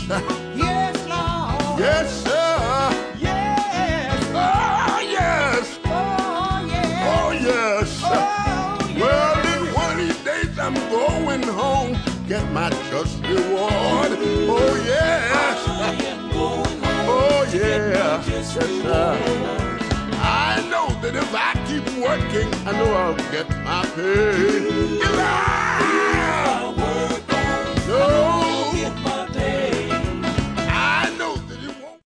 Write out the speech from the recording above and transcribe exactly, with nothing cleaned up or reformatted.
Yes, Lord. Yes, sir. Yes. Oh, yes. Oh, yes. Oh, yes. Oh, yes. Well, in one of these days I'm going home, get my just reward. Oh, yes. I am going home. Oh, to get my yeah. just Yes, sir. reward. I know that if I keep working, I know I'll get my pay.